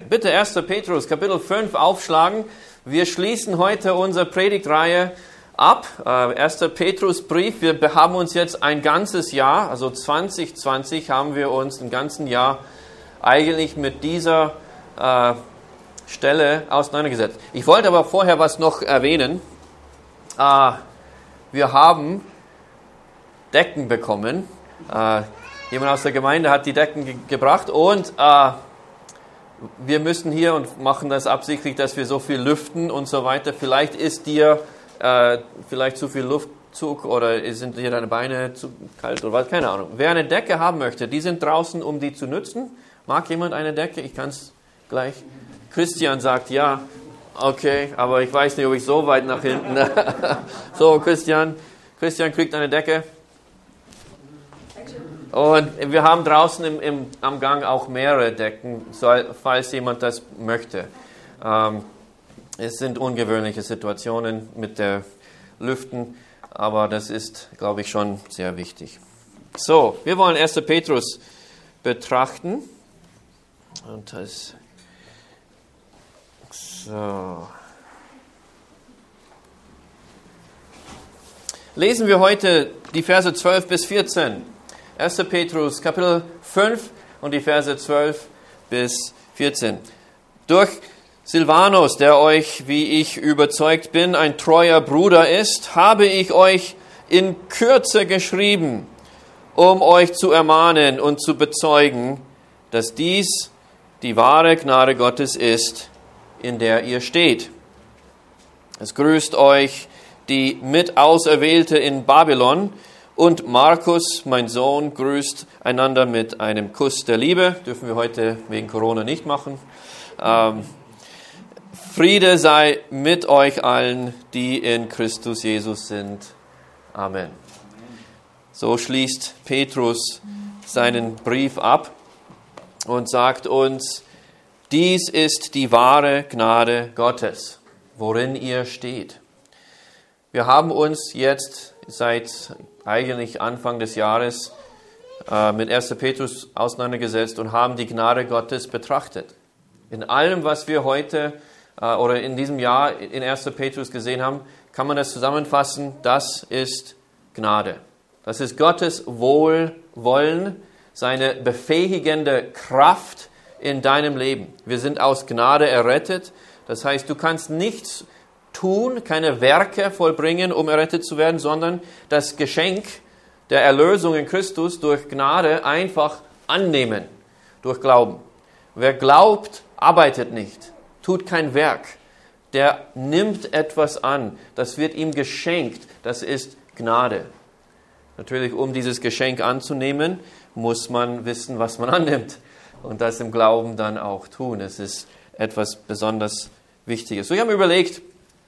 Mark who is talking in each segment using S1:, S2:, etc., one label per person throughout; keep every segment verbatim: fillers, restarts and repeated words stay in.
S1: Bitte erster Petrus, Kapitel fünf aufschlagen. Wir schließen heute unsere Predigtreihe ab. Äh, erster Petrusbrief. Wir haben uns jetzt ein ganzes Jahr, also zwanzig zwanzig, haben wir uns ein ganzes Jahr eigentlich mit dieser äh, Stelle auseinandergesetzt. Ich wollte aber vorher was noch erwähnen. Äh, wir haben Decken bekommen. Äh, jemand aus der Gemeinde hat die Decken ge- gebracht und äh, wir müssen hier und machen das absichtlich, dass wir so viel lüften und so weiter. Vielleicht ist dir äh, vielleicht zu viel Luftzug oder sind dir deine Beine zu kalt oder was, keine Ahnung. Wer eine Decke haben möchte, die sind draußen, um die zu nutzen. Mag jemand eine Decke? Ich kann es gleich. Christian sagt ja. Okay, aber ich weiß nicht, ob ich so weit nach hinten. So, Christian. Christian kriegt eine Decke. Und wir haben draußen im, im, am Gang auch mehrere Decken, falls jemand das möchte. Ähm, es sind ungewöhnliche Situationen mit der Lüften, aber das ist, glaube ich, schon sehr wichtig. So, wir wollen erster Petrus betrachten. Und das so. Lesen wir heute die Verse zwölf bis vierzehn. erster Petrus, Kapitel fünf und die Verse zwölf bis vierzehn. Durch Silvanus, der euch, wie ich überzeugt bin, ein treuer Bruder ist, habe ich euch in Kürze geschrieben, um euch zu ermahnen und zu bezeugen, dass dies die wahre Gnade Gottes ist, in der ihr steht. Es grüßt euch die Mitauserwählte in Babylon, und Markus, mein Sohn, grüßt einander mit einem Kuss der Liebe. Dürfen wir heute wegen Corona nicht machen. Ähm, Friede sei mit euch allen, die in Christus Jesus sind. Amen. So schließt Petrus seinen Brief ab und sagt uns, dies ist die wahre Gnade Gottes, worin ihr steht. Wir haben uns jetzt seit eigentlich Anfang des Jahres äh, mit erster Petrus auseinandergesetzt und haben die Gnade Gottes betrachtet. In allem, was wir heute äh, oder in diesem Jahr in erster Petrus gesehen haben, kann man das zusammenfassen, das ist Gnade. Das ist Gottes Wohlwollen, seine befähigende Kraft in deinem Leben. Wir sind aus Gnade errettet. Das heißt, du kannst nichts tun, keine Werke vollbringen, um errettet zu werden, sondern das Geschenk der Erlösung in Christus durch Gnade einfach annehmen, durch Glauben. Wer glaubt, arbeitet nicht, tut kein Werk, der nimmt etwas an, das wird ihm geschenkt, das ist Gnade. Natürlich, um dieses Geschenk anzunehmen, muss man wissen, was man annimmt und das im Glauben dann auch tun. Es ist etwas besonders Wichtiges. So, ich habe mir überlegt,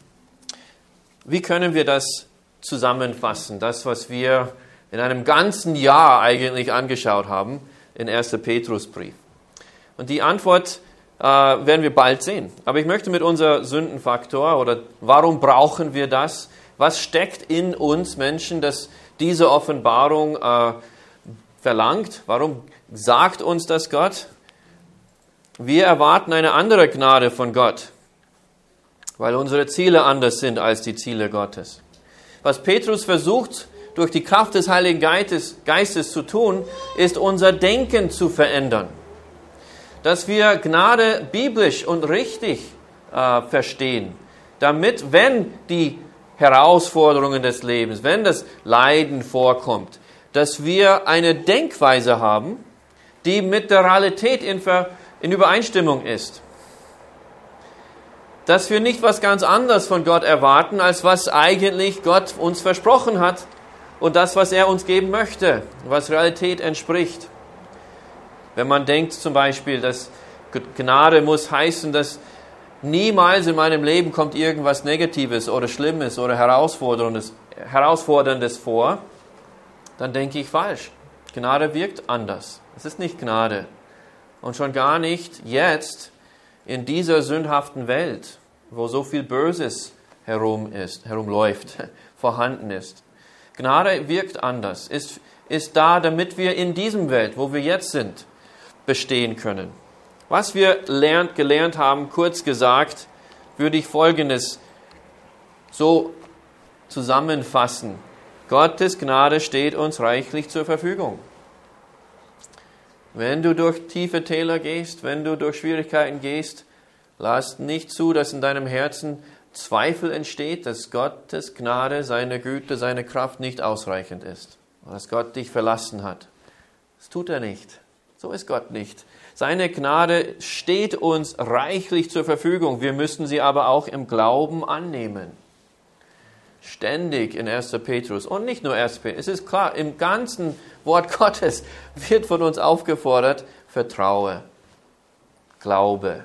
S1: wie können wir das zusammenfassen, das, was wir in einem ganzen Jahr eigentlich angeschaut haben, in erster Petrusbrief? Und die Antwort äh, werden wir bald sehen. Aber ich möchte mit unserem Sündenfaktor oder warum brauchen wir das? Was steckt in uns Menschen, dass diese Offenbarung äh, verlangt? Warum sagt uns das Gott? Wir erwarten eine andere Gnade von Gott, weil unsere Ziele anders sind als die Ziele Gottes. Was Petrus versucht, durch die Kraft des Heiligen Geistes, Geistes zu tun, ist unser Denken zu verändern. Dass wir Gnade biblisch und richtig äh, verstehen, damit, wenn die Herausforderungen des Lebens, wenn das Leiden vorkommt, dass wir eine Denkweise haben, die mit der Realität in, Ver, in Übereinstimmung ist. Dass wir nicht was ganz anderes von Gott erwarten, als was eigentlich Gott uns versprochen hat und das, was er uns geben möchte, was Realität entspricht. Wenn man denkt zum Beispiel, dass Gnade muss heißen, dass niemals in meinem Leben kommt irgendwas Negatives oder Schlimmes oder Herausforderndes, Herausforderndes vor, dann denke ich falsch. Gnade wirkt anders. Es ist nicht Gnade. Und schon gar nicht jetzt in dieser sündhaften Welt, wo so viel Böses herum ist, herumläuft, vorhanden ist. Gnade wirkt anders, ist, ist da, damit wir in diesem Welt, wo wir jetzt sind, bestehen können. Was wir lernt, gelernt haben, kurz gesagt, würde ich Folgendes so zusammenfassen. Gottes Gnade steht uns reichlich zur Verfügung. Wenn du durch tiefe Täler gehst, wenn du durch Schwierigkeiten gehst, lass nicht zu, dass in deinem Herzen Zweifel entsteht, dass Gottes Gnade, seine Güte, seine Kraft nicht ausreichend ist. Dass Gott dich verlassen hat. Das tut er nicht. So ist Gott nicht. Seine Gnade steht uns reichlich zur Verfügung. Wir müssen sie aber auch im Glauben annehmen. Ständig in erster Petrus und nicht nur erster Petrus. Es ist klar, im ganzen Wort Gottes wird von uns aufgefordert, vertraue, glaube,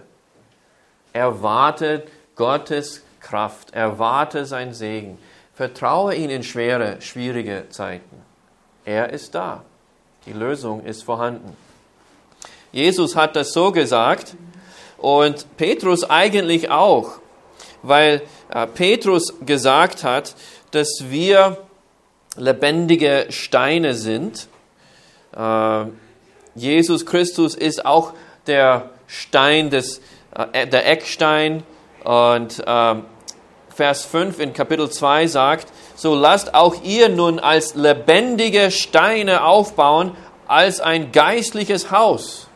S1: erwarte Gottes Kraft, erwarte sein Segen, vertraue ihn in schwere, schwierige Zeiten. Er ist da, die Lösung ist vorhanden. Jesus hat das so gesagt und Petrus eigentlich auch, weil äh, Petrus gesagt hat, dass wir lebendige Steine sind. Äh, Jesus Christus ist auch der Stein, des, äh, der Eckstein. Und äh, Vers fünf in Kapitel zwei sagt, so lasst auch ihr nun als lebendige Steine aufbauen, als ein geistliches Haus.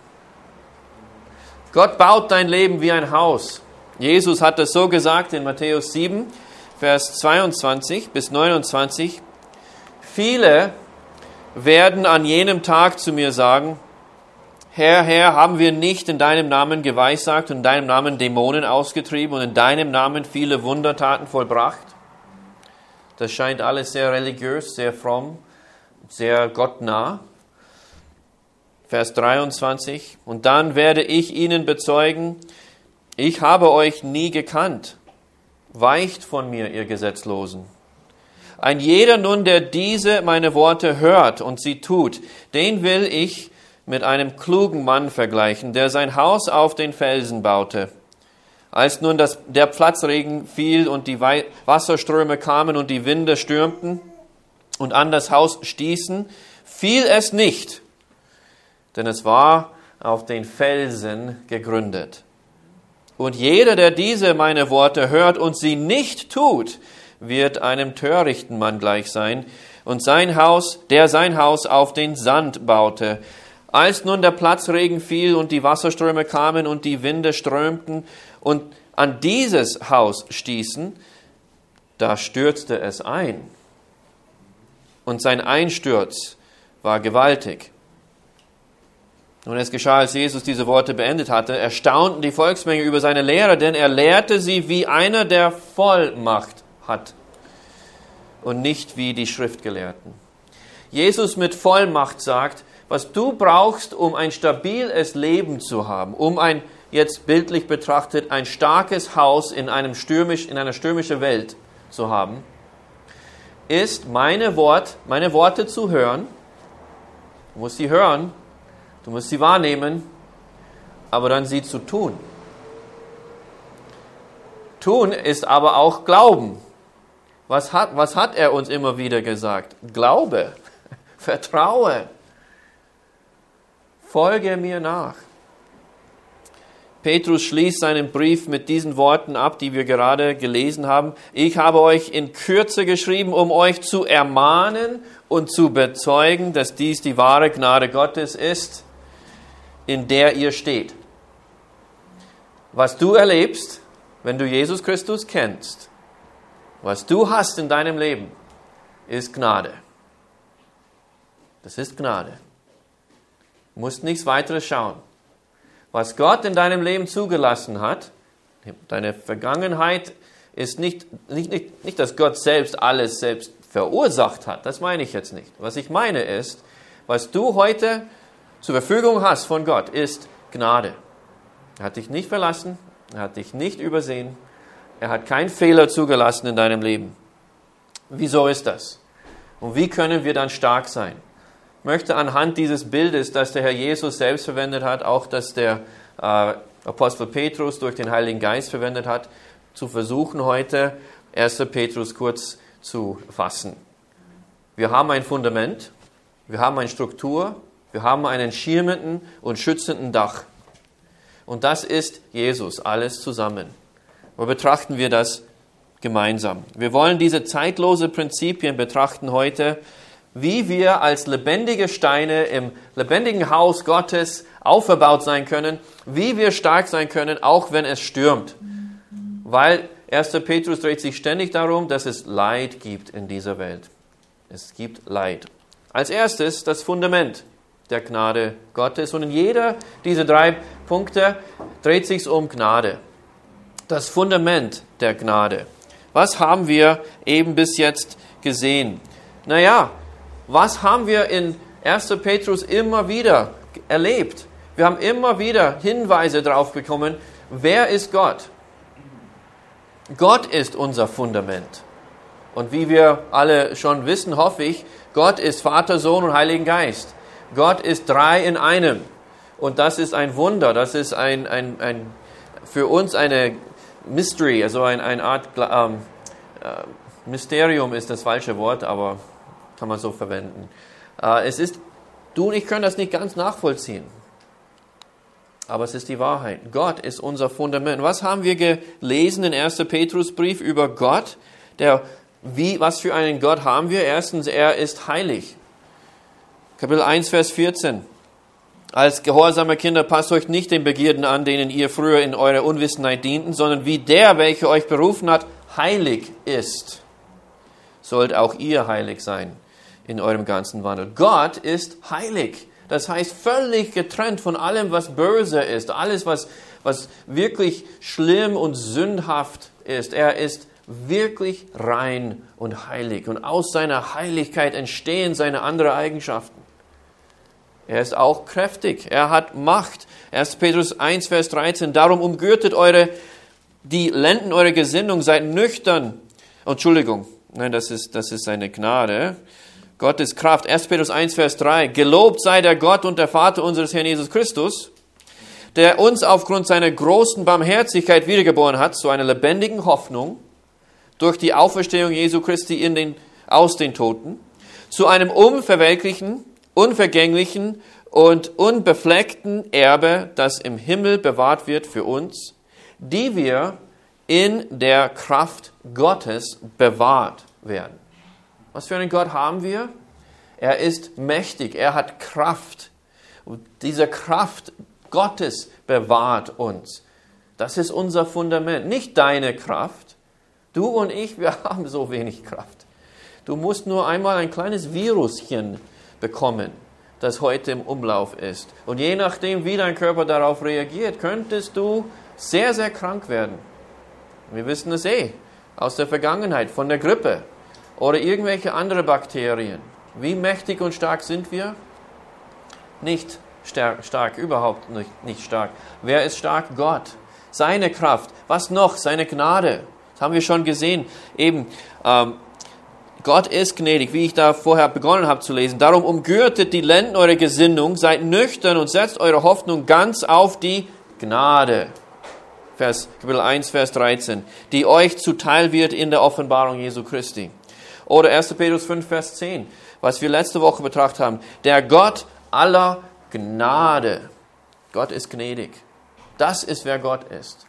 S1: Gott baut dein Leben wie ein Haus. Jesus hat das so gesagt in Matthäus sieben, Vers zweiundzwanzig bis neunundzwanzig. Viele werden an jenem Tag zu mir sagen, Herr, Herr, haben wir nicht in deinem Namen geweissagt und in deinem Namen Dämonen ausgetrieben und in deinem Namen viele Wundertaten vollbracht? Das scheint alles sehr religiös, sehr fromm, sehr gottnah. Vers dreiundzwanzig. Und dann werde ich ihnen bezeugen, ich habe euch nie gekannt. Weicht von mir, ihr Gesetzlosen. Ein jeder nun, der diese meine Worte hört und sie tut, den will ich mit einem klugen Mann vergleichen, der sein Haus auf den Felsen baute. Als nun das, der Platzregen fiel und die Wasserströme kamen und die Winde stürmten und an das Haus stießen, fiel es nicht, denn es war auf den Felsen gegründet. Und jeder, der diese meine Worte hört und sie nicht tut, wird einem törichten Mann gleich sein und sein Haus, der sein Haus auf den Sand baute. Als nun der Platzregen fiel und die Wasserströme kamen und die Winde strömten und an dieses Haus stießen, da stürzte es ein. Und sein Einsturz war gewaltig. Und es geschah, als Jesus diese Worte beendet hatte, erstaunten die Volksmenge über seine Lehre, denn er lehrte sie wie einer, der Vollmacht hat und nicht wie die Schriftgelehrten. Jesus mit Vollmacht sagt, was du brauchst, um ein stabiles Leben zu haben, um ein, jetzt bildlich betrachtet, ein starkes Haus in, einem stürmisch, in einer stürmischen Welt zu haben, ist meine, Wort, meine Worte zu hören. Du musst sie hören, du musst sie wahrnehmen, aber dann sie zu tun. Tun ist aber auch Glauben. Was hat, was hat er uns immer wieder gesagt? Glaube, vertraue, folge mir nach. Petrus schließt seinen Brief mit diesen Worten ab, die wir gerade gelesen haben. Ich habe euch in Kürze geschrieben, um euch zu ermahnen und zu bezeugen, dass dies die wahre Gnade Gottes ist, in der ihr steht. Was du erlebst, wenn du Jesus Christus kennst, was du hast in deinem Leben, ist Gnade. Das ist Gnade. Du musst nichts weiteres schauen. Was Gott in deinem Leben zugelassen hat, deine Vergangenheit ist nicht, nicht, nicht, nicht, dass Gott selbst alles selbst verursacht hat. Das meine ich jetzt nicht. Was ich meine ist, was du heute zur Verfügung hast von Gott, ist Gnade. Er hat dich nicht verlassen, er hat dich nicht übersehen, er hat keinen Fehler zugelassen in deinem Leben. Wieso ist das? Und wie können wir dann stark sein? Ich möchte anhand dieses Bildes, das der Herr Jesus selbst verwendet hat, auch das der äh, Apostel Petrus durch den Heiligen Geist verwendet hat, zu versuchen heute erster Petrus kurz zu fassen. Wir haben ein Fundament, wir haben eine Struktur, wir haben einen schirmenden und schützenden Dach. Und das ist Jesus, alles zusammen. Wo betrachten wir das gemeinsam? Wir wollen diese zeitlose Prinzipien betrachten heute, wie wir als lebendige Steine im lebendigen Haus Gottes aufgebaut sein können, wie wir stark sein können, auch wenn es stürmt. Weil erster Petrus dreht sich ständig darum, dass es Leid gibt in dieser Welt. Es gibt Leid. Als erstes das Fundament der Gnade Gottes. Und in jeder dieser drei Punkte dreht sich um Gnade. Das Fundament der Gnade. Was haben wir eben bis jetzt gesehen? Naja, was haben wir in erster Petrus immer wieder erlebt? Wir haben immer wieder Hinweise darauf bekommen, wer ist Gott? Gott ist unser Fundament. Und wie wir alle schon wissen, hoffe ich, Gott ist Vater, Sohn und Heiligen Geist. Gott ist drei in einem. Und das ist ein Wunder. Das ist ein, ein, ein für uns eine Mystery, also eine ein Art ähm, äh, Mysterium ist das falsche Wort, aber kann man so verwenden. Äh, es ist, du und ich können das nicht ganz nachvollziehen. Aber es ist die Wahrheit. Gott ist unser Fundament. Was haben wir gelesen in erster Petrusbrief über Gott? Der, wie, was für einen Gott haben wir? Erstens, er ist heilig. Kapitel eins, Vers vierzehn. Als gehorsame Kinder passt euch nicht den Begierden an, denen ihr früher in eurer Unwissenheit dienten, sondern wie der, welcher euch berufen hat, heilig ist, sollt auch ihr heilig sein in eurem ganzen Wandel. Gott ist heilig. Das heißt, völlig getrennt von allem, was böse ist, alles, was, was wirklich schlimm und sündhaft ist. Er ist wirklich rein und heilig. Und aus seiner Heiligkeit entstehen seine anderen Eigenschaften. Er ist auch kräftig. Er hat Macht. erster Petrus eins, Vers dreizehn. Darum umgürtet eure, die Lenden eurer Gesinnung, seid nüchtern. Oh, Entschuldigung. Nein, das ist, das ist seine Gnade. Gottes Kraft. erster Petrus eins, Vers drei. Gelobt sei der Gott und der Vater unseres Herrn Jesus Christus, der uns aufgrund seiner großen Barmherzigkeit wiedergeboren hat zu einer lebendigen Hoffnung durch die Auferstehung Jesu Christi in den, aus den Toten, zu einem unverwelklichen, unvergänglichen und unbefleckten Erbe, das im Himmel bewahrt wird für uns, die wir in der Kraft Gottes bewahrt werden. Was für einen Gott haben wir? Er ist mächtig, er hat Kraft. Und diese Kraft Gottes bewahrt uns. Das ist unser Fundament, nicht deine Kraft. Du und ich, wir haben so wenig Kraft. Du musst nur einmal ein kleines Viruschen bekommen, das heute im Umlauf ist. Und je nachdem, wie dein Körper darauf reagiert, könntest du sehr, sehr krank werden. Wir wissen es eh aus der Vergangenheit, von der Grippe oder irgendwelche andere Bakterien. Wie mächtig und stark sind wir? Nicht stark, stark, überhaupt nicht, nicht stark. Wer ist stark? Gott. Seine Kraft. Was noch? Seine Gnade. Das haben wir schon gesehen. Eben, ähm, Gott ist gnädig, wie ich da vorher begonnen habe zu lesen. Darum umgürtet die Lenden eurer Gesinnung, seid nüchtern und setzt eure Hoffnung ganz auf die Gnade. Vers, Kapitel eins, Vers dreizehn. Die euch zuteil wird in der Offenbarung Jesu Christi. Oder erster Petrus fünf, Vers zehn, was wir letzte Woche betrachtet haben. Der Gott aller Gnade. Gott ist gnädig. Das ist, wer Gott ist.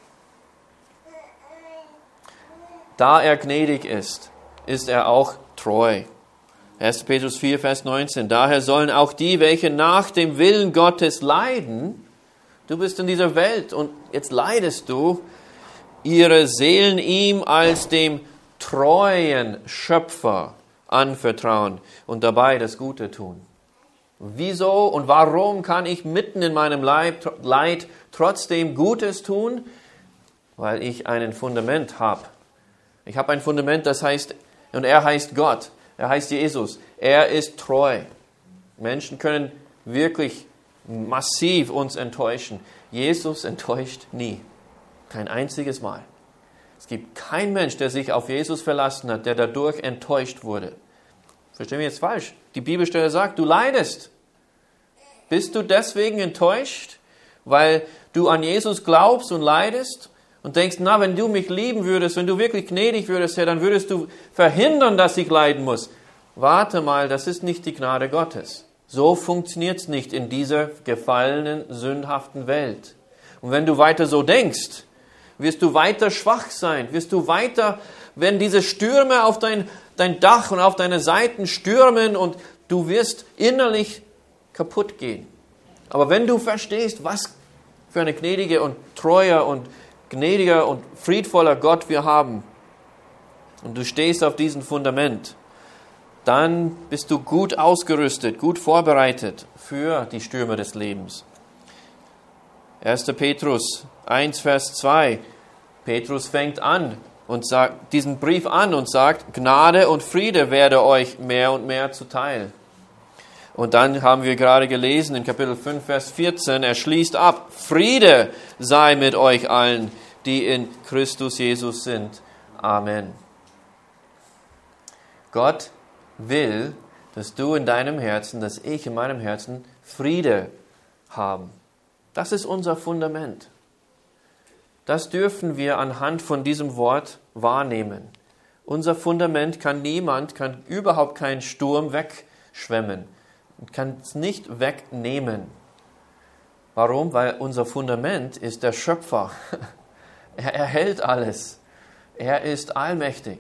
S1: Da er gnädig ist, ist er auch treu. erster Petrus vier, Vers neunzehn. Daher sollen auch die, welche nach dem Willen Gottes leiden, du bist in dieser Welt und jetzt leidest du, ihre Seelen ihm als dem treuen Schöpfer anvertrauen und dabei das Gute tun. Wieso und warum kann ich mitten in meinem Leid trotzdem Gutes tun? Weil ich ein Fundament habe. Ich habe ein Fundament, das heißt, und er heißt Gott, er heißt Jesus, er ist treu. Menschen können wirklich massiv uns enttäuschen. Jesus enttäuscht nie. Kein einziges Mal. Es gibt keinen Mensch, der sich auf Jesus verlassen hat, der dadurch enttäuscht wurde. Verstehen wir jetzt falsch? Die Bibelstelle sagt, du leidest. Bist du deswegen enttäuscht, weil du an Jesus glaubst und leidest und denkst, na, wenn du mich lieben würdest, wenn du wirklich gnädig würdest, Herr, dann würdest du verhindern, dass ich leiden muss. Warte mal, das ist nicht die Gnade Gottes. So funktioniert es nicht in dieser gefallenen, sündhaften Welt. Und wenn du weiter so denkst, wirst du weiter schwach sein, wirst du weiter, wenn diese Stürme auf dein, dein Dach und auf deine Seiten stürmen und du wirst innerlich kaputt gehen. Aber wenn du verstehst, was für eine gnädige und treuer und gnädiger und friedvoller Gott wir haben und du stehst auf diesem Fundament, dann bist du gut ausgerüstet, gut vorbereitet für die Stürme des Lebens. erster Petrus eins, Vers zwei. Petrus fängt an und sagt diesen Brief an und sagt, Gnade und Friede werde euch mehr und mehr zuteil. Und dann haben wir gerade gelesen in Kapitel fünf, Vers vierzehn, er schließt ab, Friede sei mit euch allen, die in Christus Jesus sind. Amen. Gott will, dass du in deinem Herzen, dass ich in meinem Herzen Friede haben. Das ist unser Fundament. Das dürfen wir anhand von diesem Wort wahrnehmen. Unser Fundament kann niemand, kann überhaupt keinen Sturm wegschwemmen, kann es nicht wegnehmen. Warum? Weil unser Fundament ist der Schöpfer. Er erhält alles. Er ist allmächtig.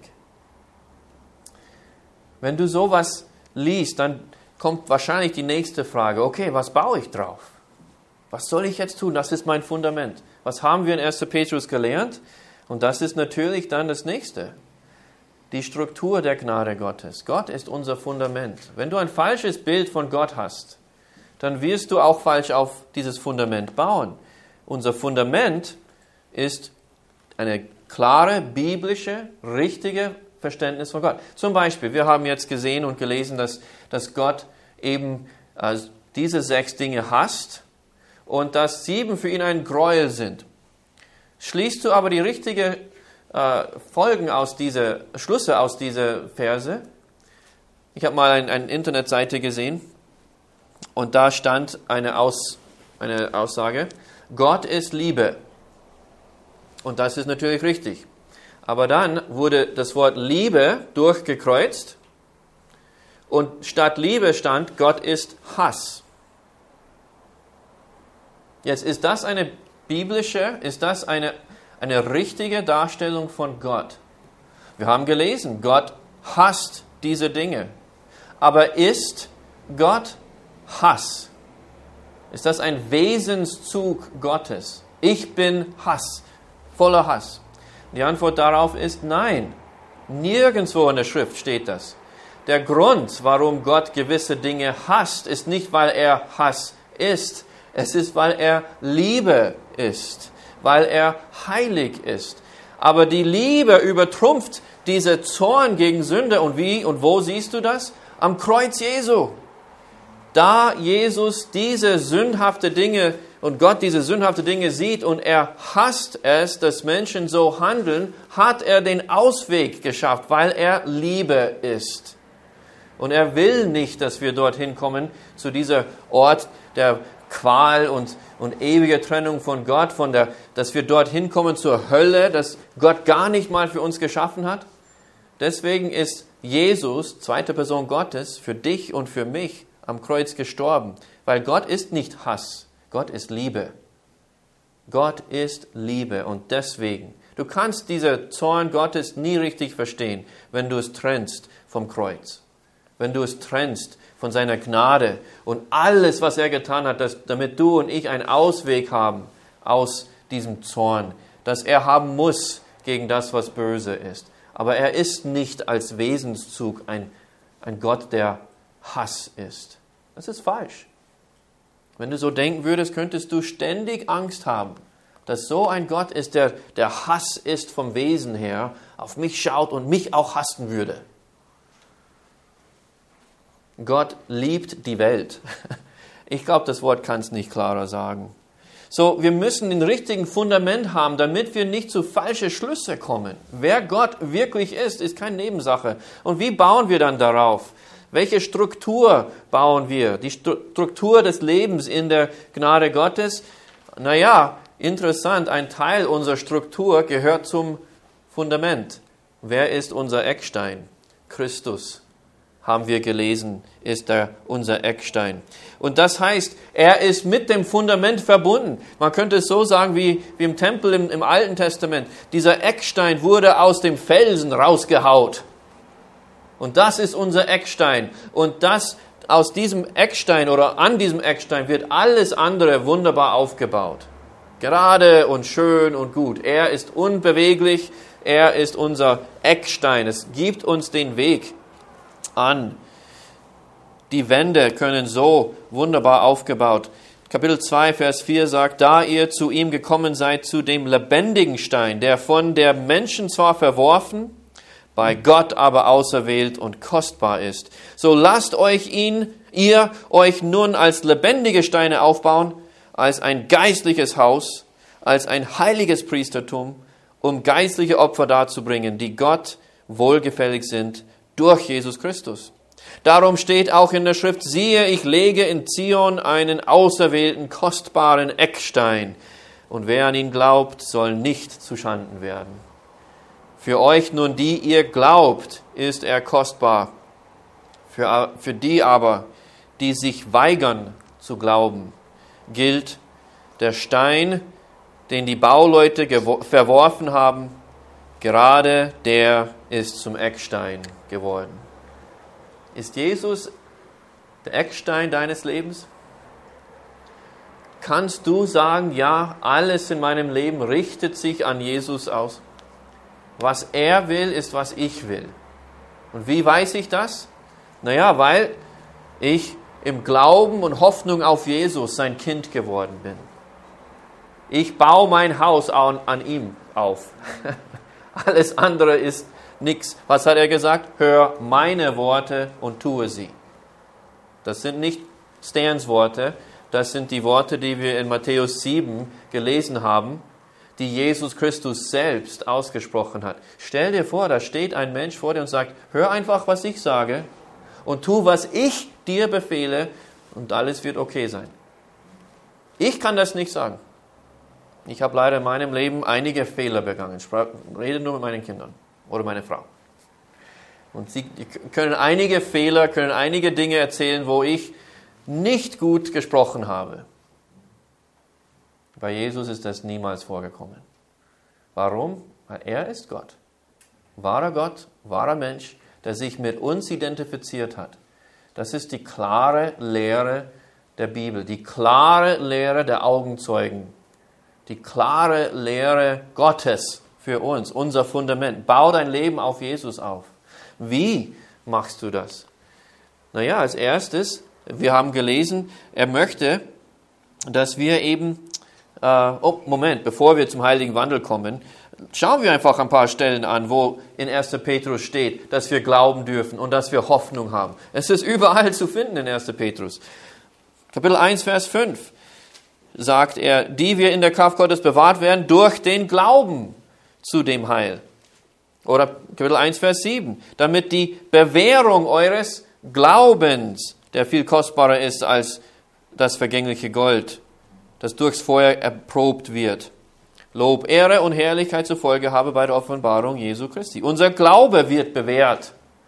S1: Wenn du sowas liest, dann kommt wahrscheinlich die nächste Frage. Okay, was baue ich drauf? Was soll ich jetzt tun? Das ist mein Fundament. Was haben wir in erster Petrus gelernt? Und das ist natürlich dann das Nächste. Die Struktur der Gnade Gottes. Gott ist unser Fundament. Wenn du ein falsches Bild von Gott hast, dann wirst du auch falsch auf dieses Fundament bauen. Unser Fundament ist eine klare, biblische, richtige Verständnis von Gott. Zum Beispiel, wir haben jetzt gesehen und gelesen, dass, dass Gott eben äh, diese sechs Dinge hasst und dass sieben für ihn ein Gräuel sind. Schließt du aber die richtigen äh, Folgen aus dieser, Schlüsse aus dieser Verse? Ich habe mal ein, eine Internetseite gesehen und da stand eine, Aus, eine Aussage, Gott ist Liebe. Und das ist natürlich richtig. Aber dann wurde das Wort Liebe durchgekreuzt und statt Liebe stand, Gott ist Hass. Jetzt ist das eine biblische, ist das eine, eine richtige Darstellung von Gott? Wir haben gelesen, Gott hasst diese Dinge. Aber ist Gott Hass? Ist das ein Wesenszug Gottes? Ich bin Hass, voller Hass. Die Antwort darauf ist nein. Nirgendwo in der Schrift steht das. Der Grund, warum Gott gewisse Dinge hasst, ist nicht, weil er Hass ist. Es ist, weil er Liebe ist, weil er heilig ist. Aber die Liebe übertrumpft diese Zorn gegen Sünde. Und wie und wo siehst du das? Am Kreuz Jesu. Da Jesus diese sündhafte Dinge und Gott diese sündhafte Dinge sieht und er hasst es, dass Menschen so handeln, hat er den Ausweg geschafft, weil er Liebe ist. Und er will nicht, dass wir dorthin kommen, zu dieser Ort der Qual und, und ewige Trennung von Gott, von der, dass wir dorthin kommen zur Hölle, dass Gott gar nicht mal für uns geschaffen hat. Deswegen ist Jesus, zweite Person Gottes, für dich und für mich am Kreuz gestorben, weil Gott ist nicht Hass, Gott ist Liebe. Gott ist Liebe und deswegen, du kannst diesen Zorn Gottes nie richtig verstehen, wenn du es trennst vom Kreuz, wenn du es trennst von seiner Gnade und alles, was er getan hat, dass, damit du und ich einen Ausweg haben aus diesem Zorn, dass er haben muss gegen das, was böse ist. Aber er ist nicht als Wesenszug ein, ein Gott, der Hass ist. Das ist falsch. Wenn du so denken würdest, könntest du ständig Angst haben, dass so ein Gott ist, der, der Hass ist vom Wesen her, auf mich schaut und mich auch hassen würde. Gott liebt die Welt. Ich glaube, das Wort kann es nicht klarer sagen. So, wir müssen den richtigen Fundament haben, damit wir nicht zu falschen Schlüsse kommen. Wer Gott wirklich ist, ist keine Nebensache. Und wie bauen wir dann darauf? Welche Struktur bauen wir? Die Struktur des Lebens in der Gnade Gottes? Naja, interessant, ein Teil unserer Struktur gehört zum Fundament. Wer ist unser Eckstein? Christus. haben wir gelesen, ist er unser Eckstein. Und das heißt, er ist mit dem Fundament verbunden. Man könnte es so sagen wie, wie im Tempel im, im Alten Testament. Dieser Eckstein wurde aus dem Felsen rausgehaut. Und das ist unser Eckstein. Und das, aus diesem Eckstein oder an diesem Eckstein wird alles andere wunderbar aufgebaut. Gerade und schön und gut. Er ist unbeweglich. Er ist unser Eckstein. Es gibt uns den Weg an. Die Wände können so wunderbar aufgebaut. Kapitel zwei, Vers vier sagt, da ihr zu ihm gekommen seid, zu dem lebendigen Stein, der von der Menschen zwar verworfen, bei Gott aber auserwählt und kostbar ist. So lasst euch ihn, ihr euch nun als lebendige Steine aufbauen, als ein geistliches Haus, als ein heiliges Priestertum, um geistliche Opfer darzubringen, die Gott wohlgefällig sind, durch Jesus Christus. Darum steht auch in der Schrift, siehe, ich lege in Zion einen auserwählten, kostbaren Eckstein, und wer an ihn glaubt, soll nicht zuschanden werden. Für euch nun, die ihr glaubt, ist er kostbar. Für, für die aber, die sich weigern zu glauben, gilt der Stein, den die Bauleute gewo- verworfen haben, gerade der ist zum Eckstein geworden. Ist Jesus der Eckstein deines Lebens? Kannst du sagen, ja, alles in meinem Leben richtet sich an Jesus aus? Was er will, ist, was ich will. Und wie weiß ich das? Naja, weil ich im Glauben und Hoffnung auf Jesus sein Kind geworden bin. Ich baue mein Haus an, an ihm auf. Alles andere ist nichts. Was hat er gesagt? Hör meine Worte und tue sie. Das sind nicht Stans Worte, das sind die Worte, die wir in Matthäus sieben gelesen haben, die Jesus Christus selbst ausgesprochen hat. Stell dir vor, da steht ein Mensch vor dir und sagt, hör einfach, was ich sage und tu, was ich dir befehle und alles wird okay sein. Ich kann das nicht sagen. Ich habe leider in meinem Leben einige Fehler begangen. Ich rede nur mit meinen Kindern oder meiner Frau. Und sie können einige Fehler, können einige Dinge erzählen, wo ich nicht gut gesprochen habe. Bei Jesus ist das niemals vorgekommen. Warum? Weil er ist Gott. Wahrer Gott, wahrer Mensch, der sich mit uns identifiziert hat. Das ist die klare Lehre der Bibel, die klare Lehre der Augenzeugen, die klare Lehre Gottes für uns, unser Fundament. Bau dein Leben auf Jesus auf. Wie machst du das? Naja, als erstes, wir haben gelesen, er möchte, dass wir eben, äh, oh, Moment, bevor wir zum heiligen Wandel kommen, schauen wir einfach ein paar Stellen an, wo in erster Petrus steht, dass wir glauben dürfen und dass wir Hoffnung haben. Es ist überall zu finden in erster Petrus. Kapitel eins, Vers fünf sagt er, die wir in der Kraft Gottes bewahrt werden durch den Glauben zu dem Heil. Oder Kapitel eins, Vers sieben, damit die Bewährung eures Glaubens, der viel kostbarer ist als das vergängliche Gold, das durchs Feuer erprobt wird, Lob, Ehre und Herrlichkeit zur Folge habe bei der Offenbarung Jesu Christi. Unser Glaube wird bewährt.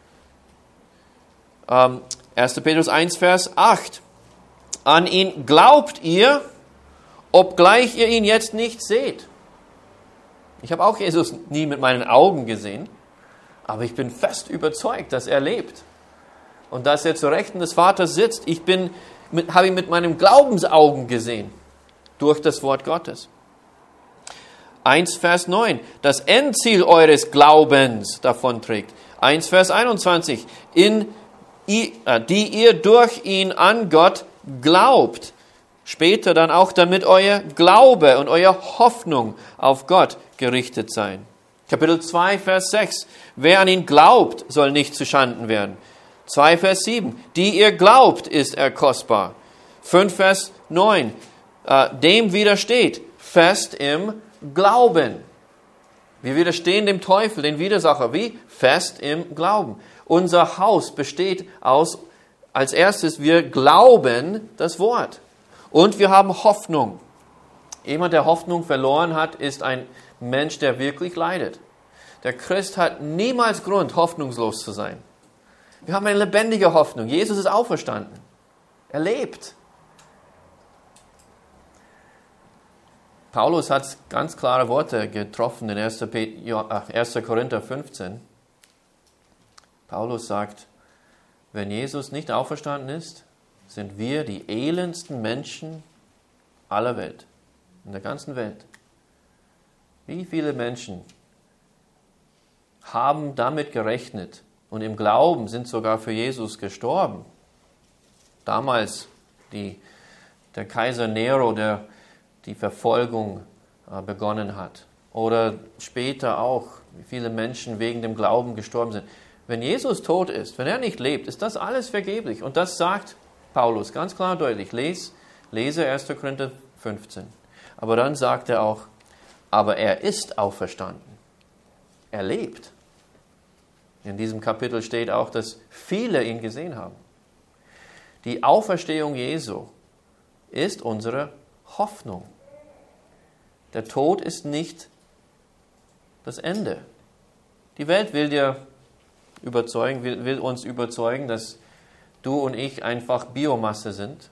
S1: Ähm, erster Petrus eins, Vers acht. An ihn glaubt ihr, obgleich ihr ihn jetzt nicht seht. Ich habe auch Jesus nie mit meinen Augen gesehen, aber ich bin fest überzeugt, dass er lebt und dass er zur Rechten des Vaters sitzt. Ich bin, mit, habe ihn mit meinen Glaubensaugen gesehen, durch das Wort Gottes. eins, Vers neun, das Endziel eures Glaubens davonträgt. eins, Vers einundzwanzig, in, die ihr durch ihn an Gott glaubt. Später dann auch, damit euer Glaube und eure Hoffnung auf Gott gerichtet sein. Kapitel zwei, Vers sechs. Wer an ihn glaubt, soll nicht zuschanden werden. zwei, Vers sieben. Die ihr glaubt, ist er kostbar. fünf, Vers neun. Äh, dem widersteht, fest im Glauben. Wir widerstehen dem Teufel, den Widersacher. Wie? Fest im Glauben. Unser Haus besteht aus, als erstes, wir glauben das Wort. Und wir haben Hoffnung. Jemand, der Hoffnung verloren hat, ist ein Mensch, der wirklich leidet. Der Christ hat niemals Grund, hoffnungslos zu sein. Wir haben eine lebendige Hoffnung. Jesus ist auferstanden. Er lebt. Paulus hat ganz klare Worte getroffen in erster Korinther fünfzehn. Paulus sagt, wenn Jesus nicht auferstanden ist, sind wir die elendsten Menschen aller Welt, in der ganzen Welt. Wie viele Menschen haben damit gerechnet und im Glauben sind sogar für Jesus gestorben? Damals die, der Kaiser Nero, der die Verfolgung äh, begonnen hat. Oder später auch, wie viele Menschen wegen dem Glauben gestorben sind. Wenn Jesus tot ist, wenn er nicht lebt, ist das alles vergeblich. Und das sagt Paulus ganz klar und deutlich. Les, lese erster Korinther fünfzehn. Aber dann sagt er auch, aber er ist auferstanden. Er lebt. In diesem Kapitel steht auch, dass viele ihn gesehen haben. Die Auferstehung Jesu ist unsere Hoffnung. Der Tod ist nicht das Ende. Die Welt will dir überzeugen, will, will uns überzeugen, dass du und ich einfach Biomasse sind.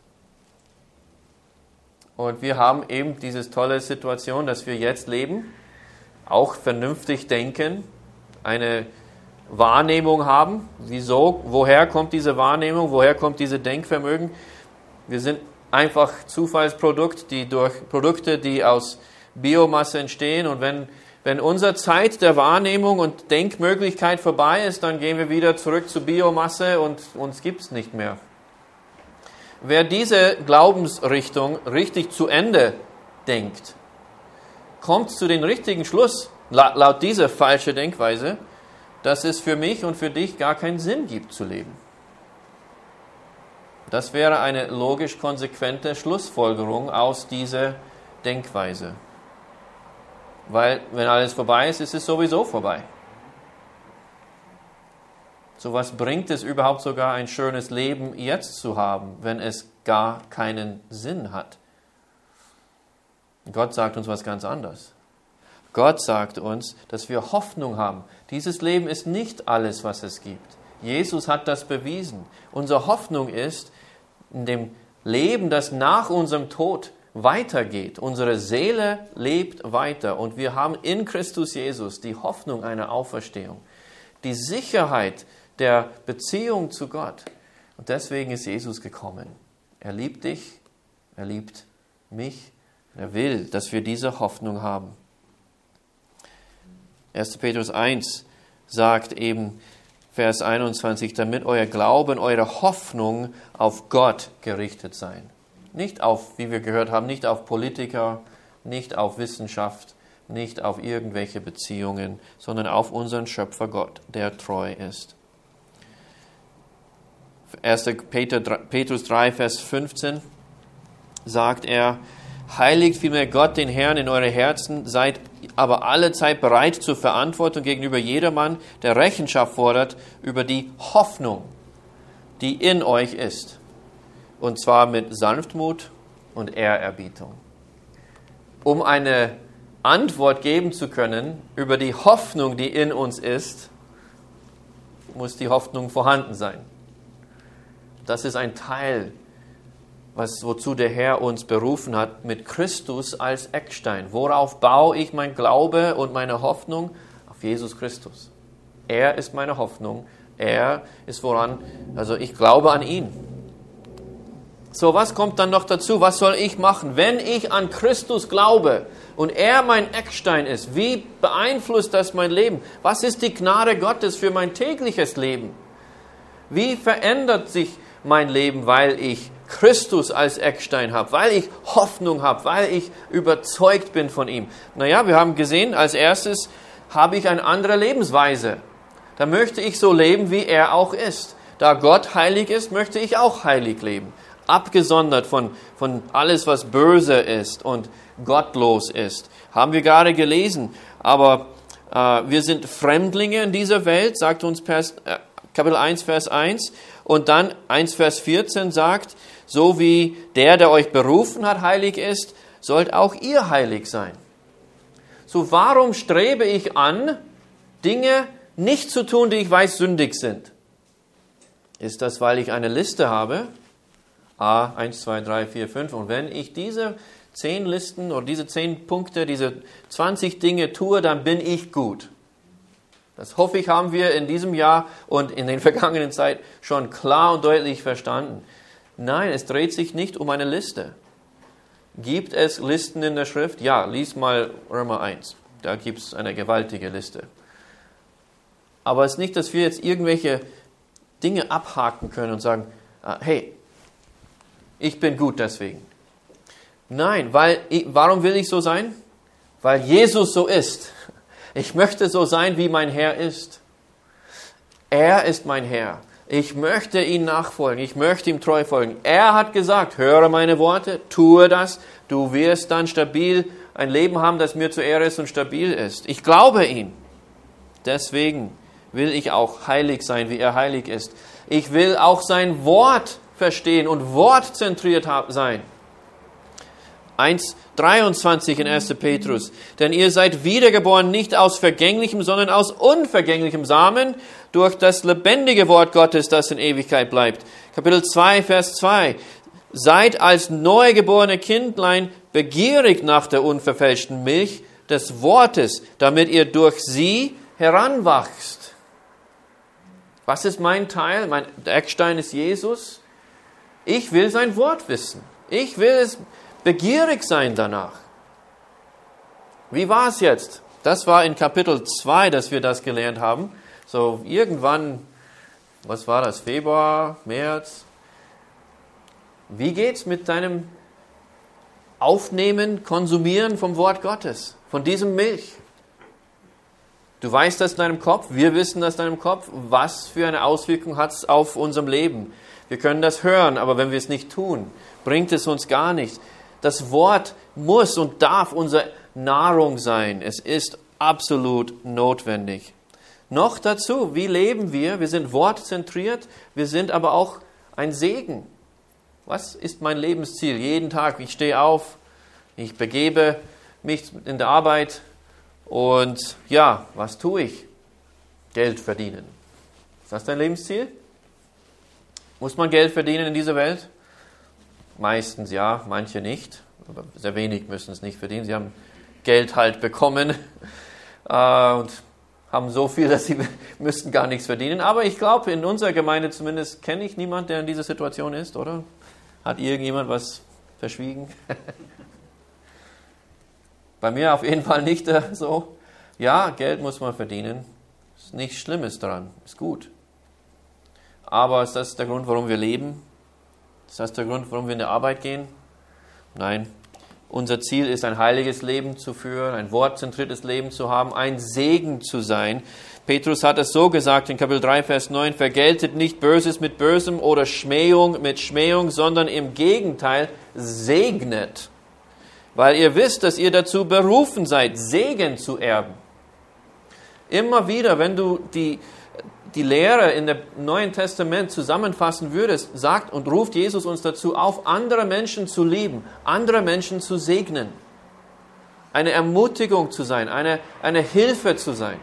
S1: Und wir haben eben diese tolle Situation, dass wir jetzt leben, auch vernünftig denken, eine Wahrnehmung haben. Wieso? Woher kommt diese Wahrnehmung? Woher kommt diese Denkvermögen? Wir sind einfach Zufallsprodukt, die durch Produkte, die aus Biomasse entstehen. Und wenn, wenn unsere Zeit der Wahrnehmung und Denkmöglichkeit vorbei ist, dann gehen wir wieder zurück zu Biomasse und uns gibt es nicht mehr. Wer diese Glaubensrichtung richtig zu Ende denkt, kommt zu dem richtigen Schluss, laut dieser falschen Denkweise, dass es für mich und für dich gar keinen Sinn gibt zu leben. Das wäre eine logisch konsequente Schlussfolgerung aus dieser Denkweise. Weil, wenn alles vorbei ist, ist es sowieso vorbei. So was bringt es überhaupt sogar, ein schönes Leben jetzt zu haben, wenn es gar keinen Sinn hat? Gott sagt uns was ganz anderes. Gott sagt uns, dass wir Hoffnung haben. Dieses Leben ist nicht alles, was es gibt. Jesus hat das bewiesen. Unsere Hoffnung ist in dem Leben, das nach unserem Tod weitergeht. Unsere Seele lebt weiter und wir haben in Christus Jesus die Hoffnung einer Auferstehung, die Sicherheit der Beziehung zu Gott. Und deswegen ist Jesus gekommen. Er liebt dich, er liebt mich, er will, dass wir diese Hoffnung haben. erster Petrus eins sagt eben, Vers einundzwanzig, damit euer Glauben, eure Hoffnung auf Gott gerichtet sein. Nicht auf, wie wir gehört haben, nicht auf Politiker, nicht auf Wissenschaft, nicht auf irgendwelche Beziehungen, sondern auf unseren Schöpfer Gott, der treu ist. erster Petrus drei, Vers fünfzehn sagt er, heiligt vielmehr Gott, den Herrn, in eure Herzen, seid aber alle Zeit bereit zur Verantwortung gegenüber jedermann, der Rechenschaft fordert über die Hoffnung, die in euch ist. Und zwar mit Sanftmut und Ehrerbietung. Um eine Antwort geben zu können über die Hoffnung, die in uns ist, muss die Hoffnung vorhanden sein. Das ist ein Teil, was, wozu der Herr uns berufen hat, mit Christus als Eckstein. Worauf baue ich mein Glaube und meine Hoffnung? Auf Jesus Christus. Er ist meine Hoffnung. Er ist woran, also ich glaube an ihn. So, was kommt dann noch dazu? Was soll ich machen? Wenn ich an Christus glaube und er mein Eckstein ist, wie beeinflusst das mein Leben? Was ist die Gnade Gottes für mein tägliches Leben? Wie verändert sich mein Leben, weil ich Christus als Eckstein habe, weil ich Hoffnung habe, weil ich überzeugt bin von ihm? Naja, wir haben gesehen, als erstes habe ich eine andere Lebensweise. Da möchte ich so leben, wie er auch ist. Da Gott heilig ist, möchte ich auch heilig leben. Abgesondert von, von alles, was böse ist und gottlos ist. Haben wir gerade gelesen. Aber äh, wir sind Fremdlinge in dieser Welt, sagt uns Vers, äh, Kapitel eins, Vers eins. Und dann eins, Vers vierzehn sagt, so wie der, der euch berufen hat, heilig ist, sollt auch ihr heilig sein. So, warum strebe ich an, Dinge nicht zu tun, die ich weiß sündig sind? Ist das, weil ich eine Liste habe? A, eins, zwei, drei, vier, fünf. Und wenn ich diese zehn Listen oder diese zehn Punkte, diese zwanzig Dinge tue, dann bin ich gut. Das hoffe ich, haben wir in diesem Jahr und in den vergangenen Zeit schon klar und deutlich verstanden. Nein, es dreht sich nicht um eine Liste. Gibt es Listen in der Schrift? Ja, lies mal Römer eins. Da gibt es eine gewaltige Liste. Aber es ist nicht, dass wir jetzt irgendwelche Dinge abhaken können und sagen, hey, ich bin gut deswegen. Nein, weil, warum will ich so sein? Weil Jesus so ist. Ich möchte so sein, wie mein Herr ist. Er ist mein Herr. Ich möchte ihm nachfolgen. Ich möchte ihm treu folgen. Er hat gesagt, höre meine Worte, tue das. Du wirst dann stabil ein Leben haben, das mir zur Ehre ist und stabil ist. Ich glaube ihm. Deswegen will ich auch heilig sein, wie er heilig ist. Ich will auch sein Wort verstehen und wortzentriert sein. eins dreiundzwanzig in erster Petrus. Denn ihr seid wiedergeboren nicht aus vergänglichem, sondern aus unvergänglichem Samen durch das lebendige Wort Gottes, das in Ewigkeit bleibt. Kapitel zwei, Vers zwei. Seid als neugeborene Kindlein begierig nach der unverfälschten Milch des Wortes, damit ihr durch sie heranwachst. Was ist mein Teil? Mein Eckstein ist Jesus. Ich will sein Wort wissen. Ich will es begierig sein danach. Wie war es jetzt? Das war in Kapitel zwei, dass wir das gelernt haben. So irgendwann, was war das? Februar, März. Wie geht's mit deinem Aufnehmen, Konsumieren vom Wort Gottes? Von diesem Milch? Du weißt das in deinem Kopf, wir wissen das in deinem Kopf. Was für eine Auswirkung hat es auf unserem Leben? Wir können das hören, aber wenn wir es nicht tun, bringt es uns gar nichts. Das Wort muss und darf unsere Nahrung sein. Es ist absolut notwendig. Noch dazu, wie leben wir? Wir sind wortzentriert, wir sind aber auch ein Segen. Was ist mein Lebensziel? Jeden Tag, ich stehe auf, ich begebe mich in der Arbeit und ja, was tue ich? Geld verdienen. Ist das dein Lebensziel? Muss man Geld verdienen in dieser Welt? Meistens ja, manche nicht. Aber sehr wenig müssen es nicht verdienen. Sie haben Geld halt bekommen äh, und haben so viel, dass sie müssten gar nichts verdienen. Aber ich glaube, in unserer Gemeinde zumindest kenne ich niemanden, der in dieser Situation ist, oder? Hat irgendjemand was verschwiegen? Bei mir auf jeden Fall nicht äh, so. Ja, Geld muss man verdienen. Ist nichts Schlimmes dran. Ist gut. Aber ist das der Grund, warum wir leben? Ist das der Grund, warum wir in die Arbeit gehen? Nein. Unser Ziel ist, ein heiliges Leben zu führen, ein wortzentriertes Leben zu haben, ein Segen zu sein. Petrus hat es so gesagt in Kapitel drei, Vers neun, vergeltet nicht Böses mit Bösem oder Schmähung mit Schmähung, sondern im Gegenteil segnet. Weil ihr wisst, dass ihr dazu berufen seid, Segen zu erben. Immer wieder, wenn du die die Lehre in dem Neuen Testament zusammenfassen würdest, sagt und ruft Jesus uns dazu auf, andere Menschen zu lieben, andere Menschen zu segnen, eine Ermutigung zu sein, eine, eine Hilfe zu sein,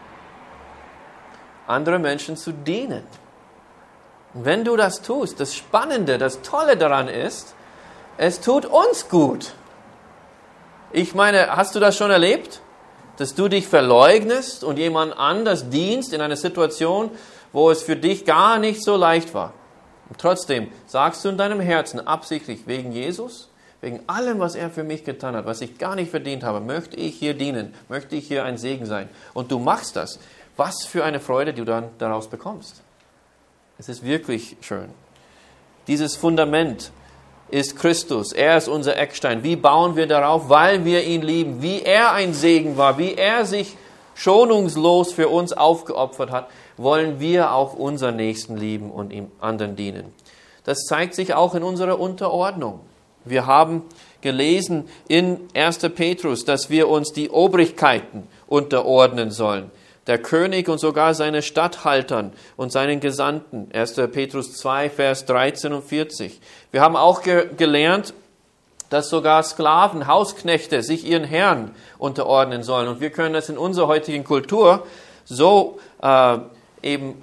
S1: andere Menschen zu dienen. Und wenn du das tust, das Spannende, das Tolle daran ist, es tut uns gut. Ich meine, hast du das schon erlebt? Dass du dich verleugnest und jemand anders dienst in einer Situation, wo es für dich gar nicht so leicht war. Und trotzdem sagst du in deinem Herzen absichtlich, wegen Jesus, wegen allem, was er für mich getan hat, was ich gar nicht verdient habe, möchte ich hier dienen, möchte ich hier ein Segen sein. Und du machst das. Was für eine Freude du dann daraus bekommst. Es ist wirklich schön. Dieses Fundament ist Christus. Er ist unser Eckstein. Wie bauen wir darauf? Weil wir ihn lieben. Wie er ein Segen war, wie er sich schonungslos für uns aufgeopfert hat, wollen wir auch unseren Nächsten lieben und ihm anderen dienen. Das zeigt sich auch in unserer Unterordnung. Wir haben gelesen in erster Petrus, dass wir uns die Obrigkeiten unterordnen sollen. Der König und sogar seine Statthaltern und seinen Gesandten. erster Petrus zwei, Vers dreizehn und vierzig. Wir haben auch ge- gelernt, dass sogar Sklaven, Hausknechte sich ihren Herrn unterordnen sollen. Und wir können das in unserer heutigen Kultur so äh, eben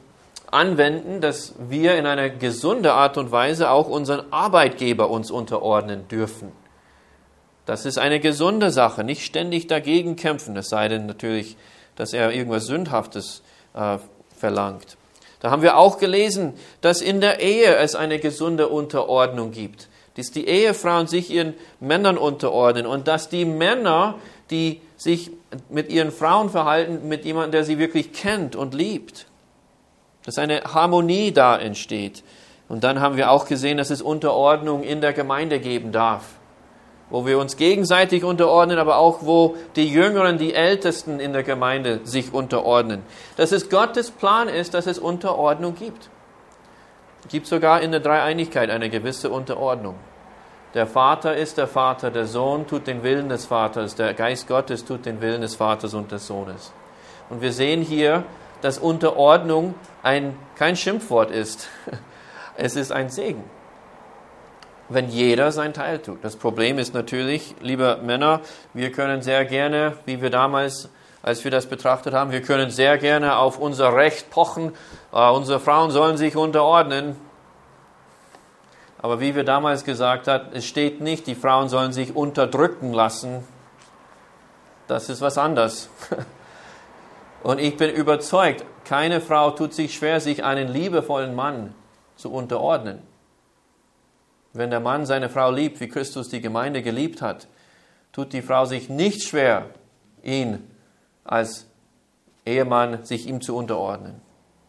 S1: anwenden, dass wir in einer gesunden Art und Weise auch unseren Arbeitgeber uns unterordnen dürfen. Das ist eine gesunde Sache, nicht ständig dagegen kämpfen, es sei denn natürlich, dass er irgendwas Sündhaftes äh, verlangt. Da haben wir auch gelesen, dass in der Ehe es eine gesunde Unterordnung gibt, dass die Ehefrauen sich ihren Männern unterordnen und dass die Männer, die sich mit ihren Frauen verhalten, mit jemandem, der sie wirklich kennt und liebt, dass eine Harmonie da entsteht. Und dann haben wir auch gesehen, dass es Unterordnung in der Gemeinde geben darf, wo wir uns gegenseitig unterordnen, aber auch wo die Jüngeren, die Ältesten in der Gemeinde sich unterordnen. Dass es Gottes Plan ist, dass es Unterordnung gibt. Es gibt sogar in der Dreieinigkeit eine gewisse Unterordnung. Der Vater ist der Vater, der Sohn tut den Willen des Vaters, der Geist Gottes tut den Willen des Vaters und des Sohnes. Und wir sehen hier, dass Unterordnung ein, kein Schimpfwort ist. Es ist ein Segen, wenn jeder sein Teil tut. Das Problem ist natürlich, liebe Männer, wir können sehr gerne, wie wir damals, als wir das betrachtet haben, wir können sehr gerne auf unser Recht pochen, äh, unsere Frauen sollen sich unterordnen. Aber wie wir damals gesagt haben, es steht nicht, die Frauen sollen sich unterdrücken lassen. Das ist was anderes. Und ich bin überzeugt, keine Frau tut sich schwer, sich einen liebevollen Mann zu unterordnen. Wenn der Mann seine Frau liebt, wie Christus die Gemeinde geliebt hat, tut die Frau sich nicht schwer, ihn als Ehemann, sich ihm zu unterordnen.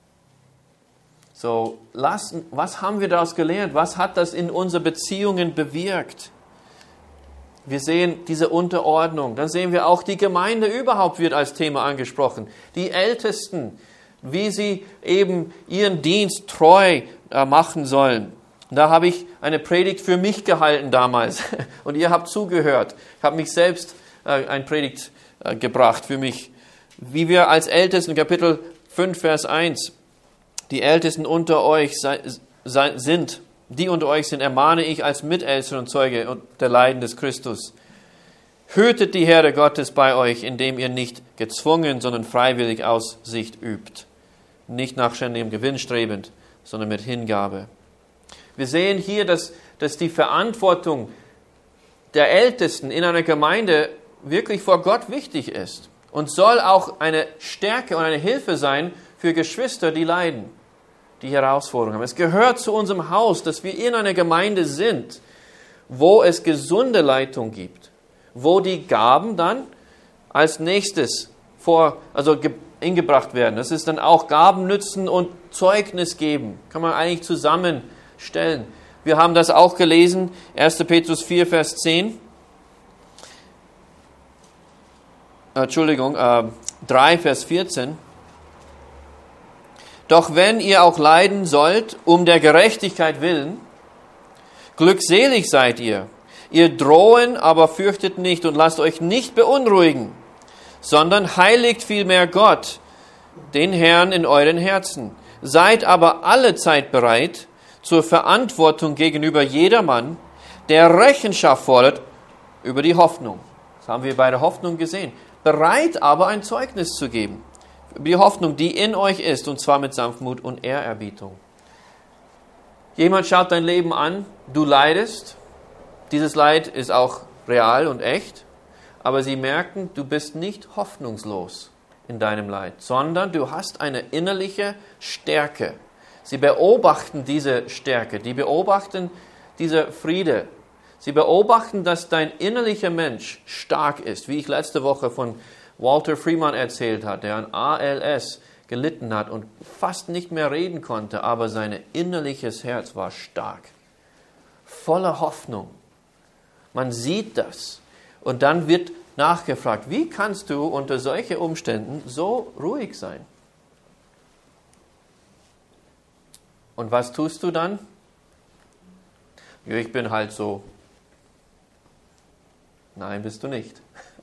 S1: So, lassen, was haben wir daraus gelernt? Was hat das in unseren Beziehungen bewirkt? Wir sehen diese Unterordnung. Dann sehen wir auch, die Gemeinde überhaupt wird als Thema angesprochen. Die Ältesten, wie sie eben ihren Dienst treu äh, machen sollen. Da habe ich eine Predigt für mich gehalten damals und ihr habt zugehört. Ich habe mich selbst äh, eine Predigt äh, gebracht für mich. Wie wir als Ältesten, Kapitel fünf, Vers eins, die Ältesten unter euch sei, sei, sind, die unter euch sind, ermahne ich als Mitältester und Zeuge der Leiden des Christus. Hütet die Herde Gottes bei euch, indem ihr nicht gezwungen, sondern freiwillig Aussicht übt. Nicht nach ständigem Gewinn strebend, sondern mit Hingabe. Wir sehen hier, dass, dass die Verantwortung der Ältesten in einer Gemeinde wirklich vor Gott wichtig ist und soll auch eine Stärke und eine Hilfe sein für Geschwister, die leiden, die Herausforderungen haben. Es gehört zu unserem Haus, dass wir in einer Gemeinde sind, wo es gesunde Leitung gibt, wo die Gaben dann als nächstes vor, also eingebracht werden. Das ist dann auch Gaben nützen und Zeugnis geben. Kann man eigentlich zusammenstellen. Wir haben das auch gelesen, erster Petrus vier, Vers zehn. Entschuldigung, äh, drei, Vers vierzehn. Doch wenn ihr auch leiden sollt, um der Gerechtigkeit willen, glückselig seid ihr. Ihr drohen, aber fürchtet nicht und lasst euch nicht beunruhigen, sondern heiligt vielmehr Gott, den Herrn in euren Herzen. Seid aber alle Zeit bereit zur Verantwortung gegenüber jedermann, der Rechenschaft fordert über die Hoffnung. Das haben wir bei der Hoffnung gesehen. Bereit aber ein Zeugnis zu geben. Die Hoffnung, die in euch ist, und zwar mit Sanftmut und Ehrerbietung. Jemand schaut dein Leben an, du leidest, dieses Leid ist auch real und echt, aber sie merken, du bist nicht hoffnungslos in deinem Leid, sondern du hast eine innerliche Stärke. Sie beobachten diese Stärke, die beobachten diese Friede. Sie beobachten, dass dein innerlicher Mensch stark ist, wie ich letzte Woche von Walter Freeman erzählt hat, der an A L S gelitten hat und fast nicht mehr reden konnte, aber sein innerliches Herz war stark, voller Hoffnung. Man sieht das und dann wird nachgefragt, wie kannst du unter solchen Umständen so ruhig sein? Und was tust du dann? Ja, ich bin halt so. Nein, bist du nicht.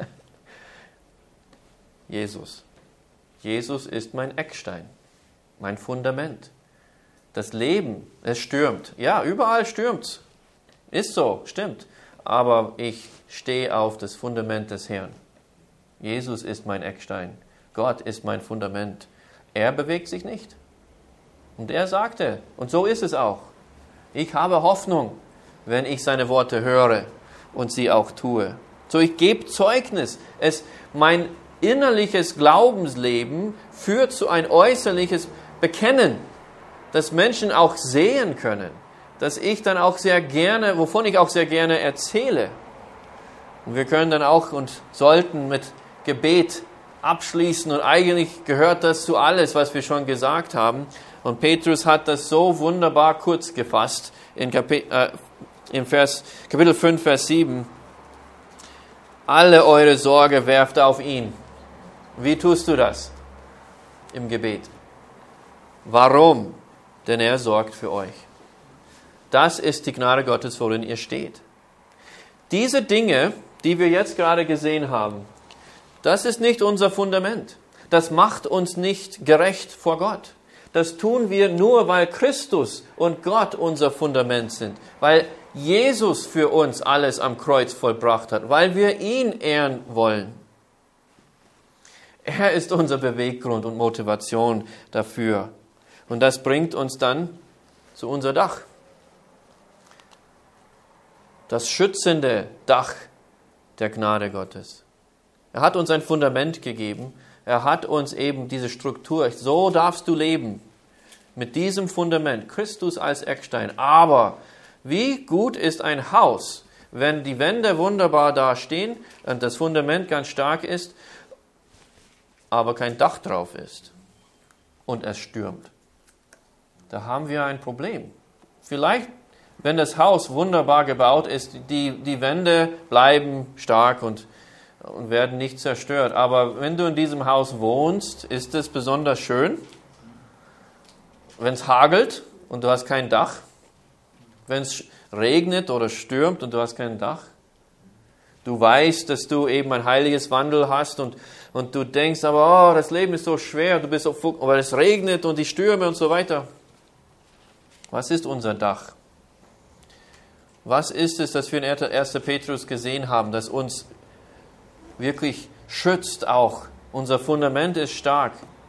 S1: Jesus. Jesus ist mein Eckstein, mein Fundament. Das Leben, es stürmt. Ja, überall stürmt's. Ist so, stimmt. Aber ich stehe auf das Fundament des Herrn. Jesus ist mein Eckstein. Gott ist mein Fundament. Er bewegt sich nicht. Und er sagte, und so ist es auch, ich habe Hoffnung, wenn ich seine Worte höre und sie auch tue. So, ich gebe Zeugnis. Es, mein innerliches Glaubensleben führt zu ein äußerliches Bekennen, dass Menschen auch sehen können, dass ich dann auch sehr gerne, wovon ich auch sehr gerne erzähle. Und wir können dann auch und sollten mit Gebet abschließen. Und eigentlich gehört das zu alles, was wir schon gesagt haben. Und Petrus hat das so wunderbar kurz gefasst in, Kapit- äh, in Vers, Kapitel fünf, Vers sieben. Alle eure Sorge werft auf ihn. Wie tust du das? Im Gebet. Warum? Denn er sorgt für euch. Das ist die Gnade Gottes, worin ihr steht. Diese Dinge, die wir jetzt gerade gesehen haben, das ist nicht unser Fundament. Das macht uns nicht gerecht vor Gott. Das tun wir nur, weil Christus und Gott unser Fundament sind, weil Jesus für uns alles am Kreuz vollbracht hat, weil wir ihn ehren wollen. Er ist unser Beweggrund und Motivation dafür. Und das bringt uns dann zu unser Dach. Das schützende Dach der Gnade Gottes. Er hat uns ein Fundament gegeben. Er hat uns eben diese Struktur. So darfst du leben. Mit diesem Fundament. Christus als Eckstein. Aber wie gut ist ein Haus, wenn die Wände wunderbar dastehen und das Fundament ganz stark ist, aber kein Dach drauf ist und es stürmt. Da haben wir ein Problem. Vielleicht, wenn das Haus wunderbar gebaut ist, die, die Wände bleiben stark und, und werden nicht zerstört. Aber wenn du in diesem Haus wohnst, ist es besonders schön, wenn es hagelt und du hast kein Dach, wenn es regnet oder stürmt und du hast kein Dach. Du weißt, dass du eben ein heiliges Wandel hast und, und du denkst, aber oh, das Leben ist so schwer, du bist so, aber es regnet und die Stürme und so weiter. Was ist unser Dach? Was ist es, das wir in erster Petrus gesehen haben, das uns wirklich schützt auch? Unser Fundament ist stark.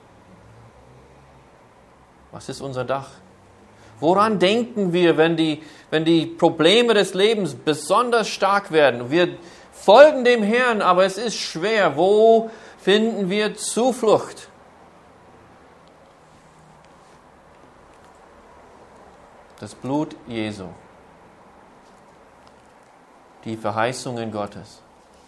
S1: Was ist unser Dach? Woran denken wir, wenn die, wenn die Probleme des Lebens besonders stark werden? Wir folgen dem Herrn, aber es ist schwer. Wo finden wir Zuflucht? Das Blut Jesu. Die Verheißungen Gottes.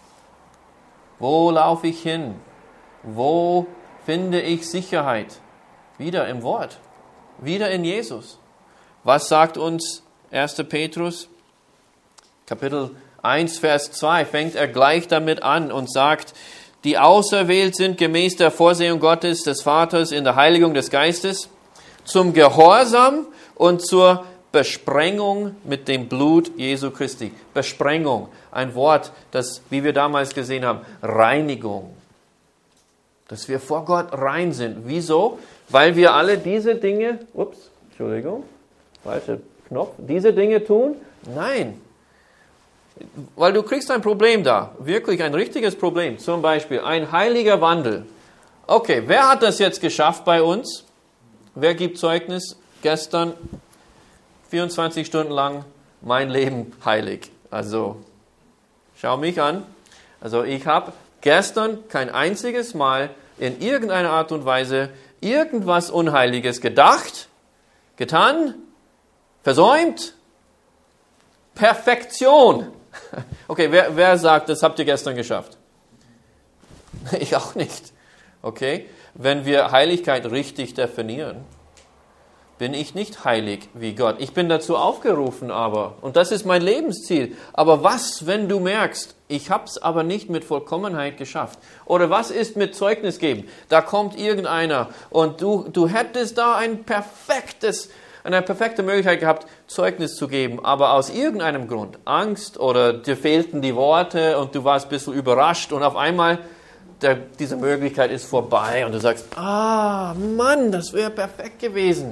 S1: Wo laufe ich hin? Wo finde ich Sicherheit? Wieder im Wort. Wieder in Jesus. Was sagt uns erster Petrus? Kapitel eins, Vers zwei fängt er gleich damit an und sagt, die auserwählt sind gemäß der Vorsehung Gottes, des Vaters in der Heiligung des Geistes, zum Gehorsam und zur Besprengung mit dem Blut Jesu Christi. Besprengung, ein Wort, das, wie wir damals gesehen haben, Reinigung. Dass wir vor Gott rein sind. Wieso? Weil wir alle diese Dinge, ups, Entschuldigung, falscher Knopf, diese Dinge tun? Nein. Weil du kriegst ein Problem da, wirklich ein richtiges Problem. Zum Beispiel ein heiliger Wandel. Okay, wer hat das jetzt geschafft bei uns? Wer gibt Zeugnis? Gestern vierundzwanzig Stunden lang mein Leben heilig. Also, schau mich an. Also ich habe gestern kein einziges Mal in irgendeiner Art und Weise irgendwas Unheiliges gedacht, getan, versäumt. Perfektion. Okay, wer, wer sagt, das habt ihr gestern geschafft? Ich auch nicht. Okay, wenn wir Heiligkeit richtig definieren, bin ich nicht heilig wie Gott. Ich bin dazu aufgerufen aber, und das ist mein Lebensziel. Aber was, wenn du merkst, ich habe es aber nicht mit Vollkommenheit geschafft? Oder was ist mit Zeugnis geben? Da kommt irgendeiner und du, du hättest da ein perfektes, eine perfekte Möglichkeit gehabt, Zeugnis zu geben, aber aus irgendeinem Grund, Angst oder dir fehlten die Worte und du warst ein bisschen überrascht und auf einmal der, diese Möglichkeit ist vorbei und du sagst, ah Mann, das wäre perfekt gewesen.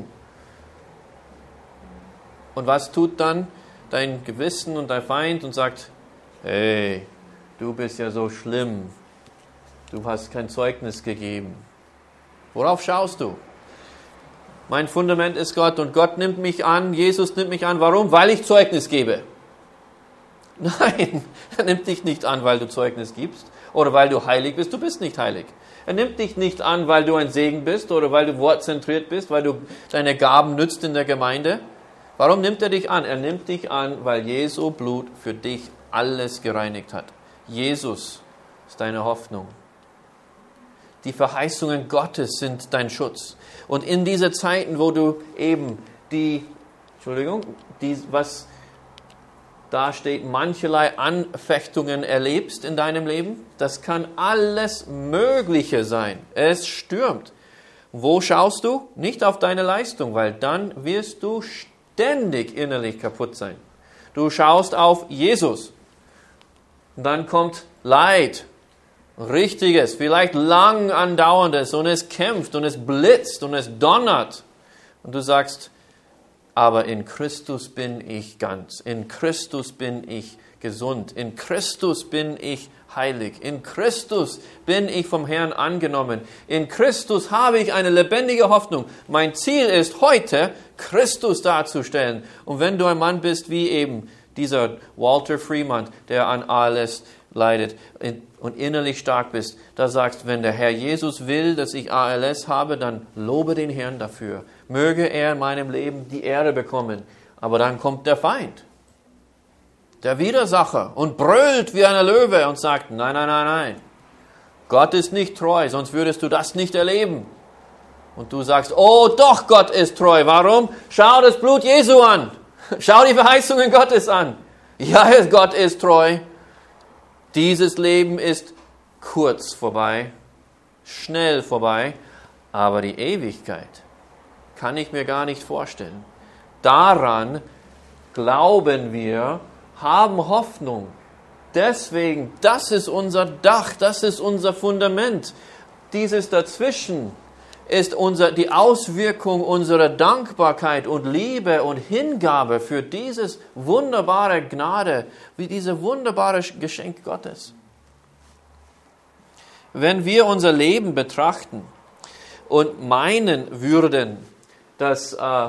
S1: Und was tut dann dein Gewissen und dein Feind und sagt, hey, du bist ja so schlimm, du hast kein Zeugnis gegeben. Worauf schaust du? Mein Fundament ist Gott und Gott nimmt mich an, Jesus nimmt mich an. Warum? Weil ich Zeugnis gebe. Nein, er nimmt dich nicht an, weil du Zeugnis gibst oder weil du heilig bist. Du bist nicht heilig. Er nimmt dich nicht an, weil du ein Segen bist oder weil du wortzentriert bist, weil du deine Gaben nützt in der Gemeinde. Warum nimmt er dich an? Er nimmt dich an, weil Jesu Blut für dich alles gereinigt hat. Jesus ist deine Hoffnung. Die Verheißungen Gottes sind dein Schutz. Und in diese Zeiten, wo du eben die, Entschuldigung, die, was da steht, mancherlei Anfechtungen erlebst in deinem Leben, das kann alles Mögliche sein. Es stürmt. Wo schaust du? Nicht auf deine Leistung, weil dann wirst du ständig innerlich kaputt sein. Du schaust auf Jesus. Und dann kommt Leid. Richtiges, vielleicht lang andauerndes und es kämpft und es blitzt und es donnert. Und du sagst, aber in Christus bin ich ganz, in Christus bin ich gesund, in Christus bin ich heilig, in Christus bin ich vom Herrn angenommen, in Christus habe ich eine lebendige Hoffnung. Mein Ziel ist heute, Christus darzustellen. Und wenn du ein Mann bist wie eben dieser Walter Freeman, der an A L S leidet und innerlich stark bist, da sagst, wenn der Herr Jesus will, dass ich A L S habe, dann lobe den Herrn dafür. Möge er in meinem Leben die Ehre bekommen. Aber dann kommt der Feind, der Widersacher und brüllt wie ein Löwe und sagt, nein, nein, nein, nein, Gott ist nicht treu, sonst würdest du das nicht erleben. Und du sagst, oh doch, Gott ist treu. Warum? Schau das Blut Jesu an. Schau die Verheißungen Gottes an. Ja, Gott ist treu. Dieses Leben ist kurz vorbei, schnell vorbei, aber die Ewigkeit kann ich mir gar nicht vorstellen. Daran glauben wir, haben Hoffnung. Deswegen, das ist unser Dach, das ist unser Fundament. Dieses dazwischen ist unser, die Auswirkung unserer Dankbarkeit und Liebe und Hingabe für dieses wunderbare Gnade, wie diese wunderbare Geschenk Gottes. Wenn wir unser Leben betrachten und meinen würden, dass, äh,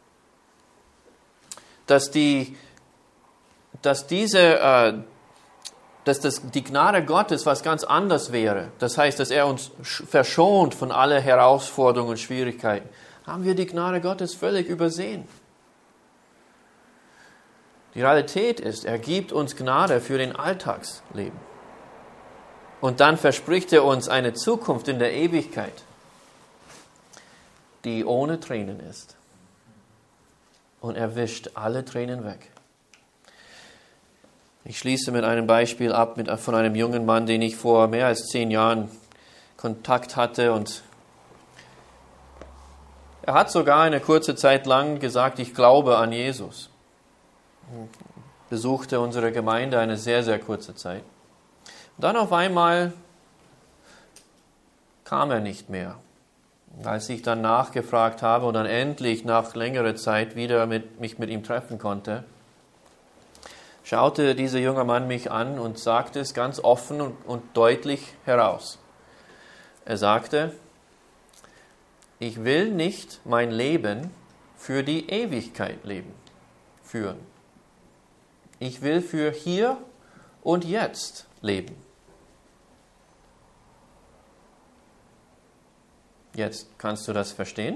S1: dass, die, dass diese äh, dass das, die Gnade Gottes was ganz anderes wäre. Das heißt, dass er uns verschont von aller Herausforderungen und Schwierigkeiten. Haben wir die Gnade Gottes völlig übersehen. Die Realität ist, er gibt uns Gnade für den Alltagsleben. Und dann verspricht er uns eine Zukunft in der Ewigkeit, die ohne Tränen ist. Und er wischt alle Tränen weg. Ich schließe mit einem Beispiel ab mit, von einem jungen Mann, den ich vor mehr als zehn Jahren Kontakt hatte. Und er hat sogar eine kurze Zeit lang gesagt, ich glaube an Jesus. Besuchte unsere Gemeinde eine sehr, sehr kurze Zeit. Und dann auf einmal kam er nicht mehr. Als ich dann nachgefragt habe und dann endlich nach längerer Zeit wieder mit, mich mit ihm treffen konnte, schaute dieser junge Mann mich an und sagte es ganz offen und, und deutlich heraus. Er sagte, ich will nicht mein Leben für die Ewigkeit leben, führen. Ich will für hier und jetzt leben. Jetzt kannst du das verstehen?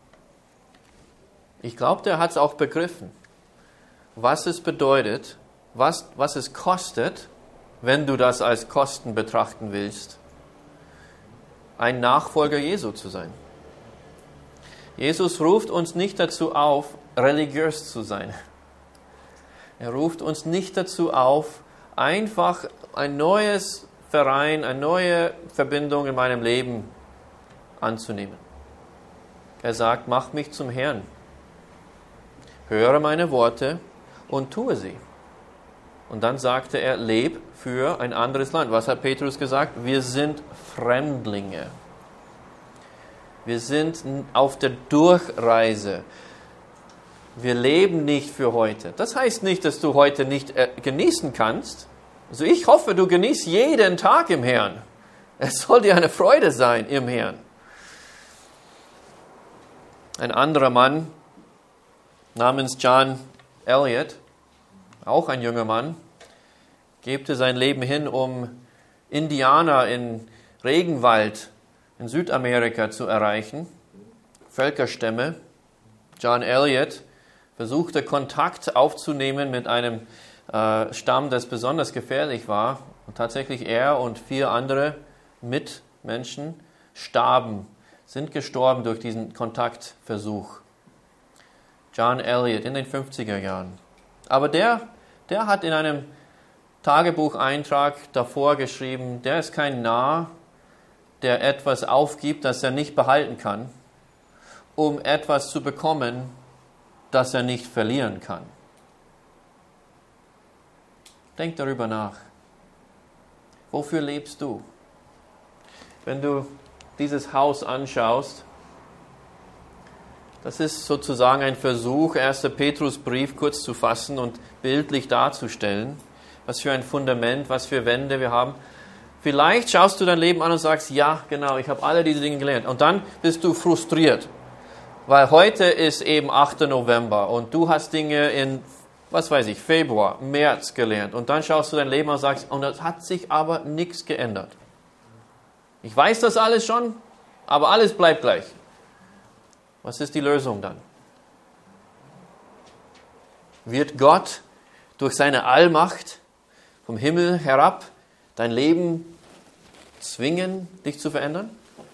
S1: Ich glaube, der hat es auch begriffen, was es bedeutet, Was, was es kostet, wenn du das als Kosten betrachten willst, ein Nachfolger Jesu zu sein. Jesus ruft uns nicht dazu auf, religiös zu sein. Er ruft uns nicht dazu auf, einfach ein neues Verein, eine neue Verbindung in meinem Leben anzunehmen. Er sagt, mach mich zum Herrn. Höre meine Worte und tue sie. Und dann sagte er, leb für ein anderes Land. Was hat Petrus gesagt? Wir sind Fremdlinge. Wir sind auf der Durchreise. Wir leben nicht für heute. Das heißt nicht, dass du heute nicht genießen kannst. Also ich hoffe, du genießt jeden Tag im Herrn. Es soll dir eine Freude sein im Herrn. Ein anderer Mann namens John Elliot, auch ein junger Mann, gebte sein Leben hin, um Indianer in Regenwald in Südamerika zu erreichen, Völkerstämme. John Elliot versuchte Kontakt aufzunehmen mit einem äh, Stamm, das besonders gefährlich war. Und tatsächlich er und vier andere Mitmenschen starben, sind gestorben durch diesen Kontaktversuch. John Elliot in den fünfziger Jahren. Aber der, der hat in einem Tagebucheintrag davor geschrieben, der ist kein Narr, der etwas aufgibt, das er nicht behalten kann, um etwas zu bekommen, das er nicht verlieren kann. Denk darüber nach. Wofür lebst du? Wenn du dieses Haus anschaust, das ist sozusagen ein Versuch, erster Petrusbrief kurz zu fassen und bildlich darzustellen, was für ein Fundament, was für Wände wir haben. Vielleicht schaust du dein Leben an und sagst, ja, genau, ich habe alle diese Dinge gelernt. Und dann bist du frustriert, weil heute ist eben achter November und du hast Dinge in, was weiß ich, Februar, März gelernt. Und dann schaust du dein Leben an und sagst, und es hat sich aber nichts geändert. Ich weiß das alles schon, aber alles bleibt gleich. Was ist die Lösung dann? Wird Gott durch seine Allmacht vom Himmel herab dein Leben zwingen, dich zu verändern?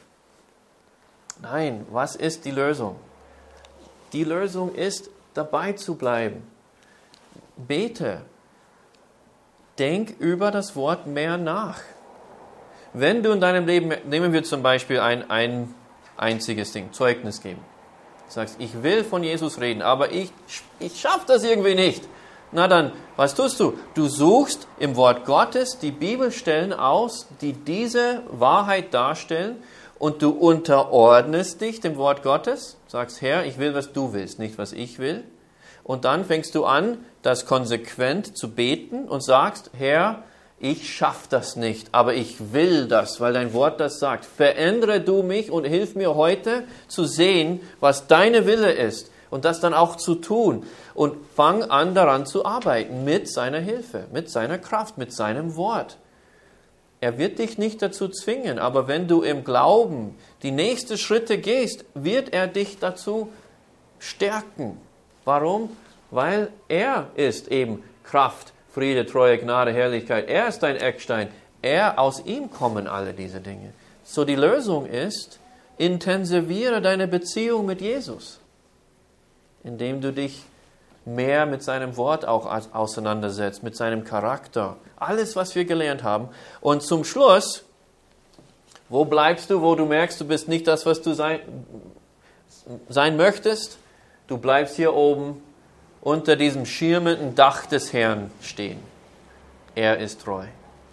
S1: Nein, was ist die Lösung? Die Lösung ist, dabei zu bleiben. Bete. Denk über das Wort mehr nach. Wenn du in deinem Leben, nehmen wir zum Beispiel ein, ein einziges Ding, Zeugnis geben. Du sagst, ich will von Jesus reden, aber ich, ich schaffe das irgendwie nicht. Na dann, was tust du? Du suchst im Wort Gottes die Bibelstellen aus, die diese Wahrheit darstellen, und du unterordnest dich dem Wort Gottes, sagst, Herr, ich will, was du willst, nicht was ich will. Und dann fängst du an, das konsequent zu beten und sagst, Herr, ich schaffe das nicht, aber ich will das, weil dein Wort das sagt. Verändere du mich und hilf mir heute zu sehen, was deine Wille ist und das dann auch zu tun. Und fang an, daran zu arbeiten mit seiner Hilfe, mit seiner Kraft, mit seinem Wort. Er wird dich nicht dazu zwingen, aber wenn du im Glauben die nächsten Schritte gehst, wird er dich dazu stärken. Warum? Weil er ist eben Kraft, Friede, Treue, Gnade, Herrlichkeit. Er ist dein Eckstein. Er, aus ihm kommen alle diese Dinge. So die Lösung ist, intensiviere deine Beziehung mit Jesus, indem du dich mehr mit seinem Wort auch auseinandersetzt, mit seinem Charakter. Alles, was wir gelernt haben. Und zum Schluss, wo bleibst du, wo du merkst, du bist nicht das, was du sein, sein möchtest? Du bleibst hier oben unter diesem schirmenden Dach des Herrn stehen. Er ist treu.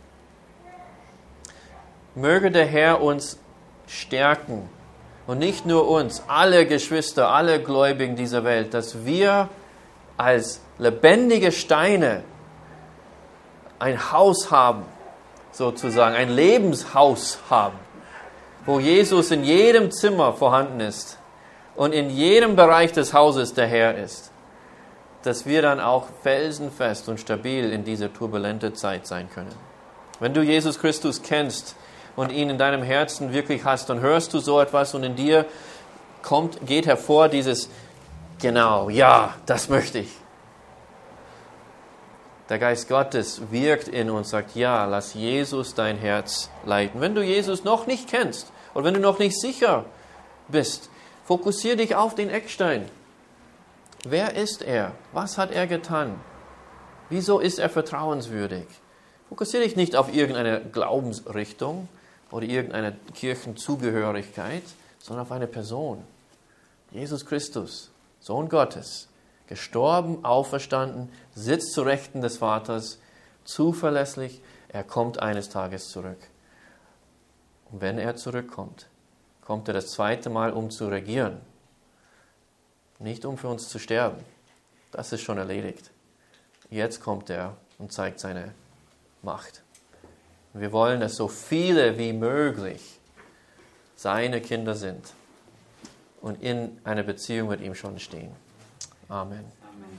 S1: Möge der Herr uns stärken und nicht nur uns, alle Geschwister, alle Gläubigen dieser Welt, dass wir als lebendige Steine ein Haus haben, sozusagen, ein Lebenshaus haben, wo Jesus in jedem Zimmer vorhanden ist und in jedem Bereich des Hauses der Herr ist, dass wir dann auch felsenfest und stabil in dieser turbulenten Zeit sein können. Wenn du Jesus Christus kennst und ihn in deinem Herzen wirklich hast, dann hörst du so etwas und in dir kommt, geht hervor dieses, genau, ja, das möchte ich. Der Geist Gottes wirkt in uns, sagt, ja, lass Jesus dein Herz leiten. Wenn du Jesus noch nicht kennst oder wenn du noch nicht sicher bist, fokussiere dich auf den Eckstein. Wer ist er? Was hat er getan? Wieso ist er vertrauenswürdig? Fokussiere dich nicht auf irgendeine Glaubensrichtung oder irgendeine Kirchenzugehörigkeit, sondern auf eine Person. Jesus Christus, Sohn Gottes, gestorben, auferstanden, sitzt zu Rechten des Vaters, zuverlässig, er kommt eines Tages zurück. Und wenn er zurückkommt, kommt er das zweite Mal, um zu regieren. Nicht um für uns zu sterben. Das ist schon erledigt. Jetzt kommt er und zeigt seine Macht. Wir wollen, dass so viele wie möglich seine Kinder sind. und in einer Beziehung mit ihm schon stehen. Amen.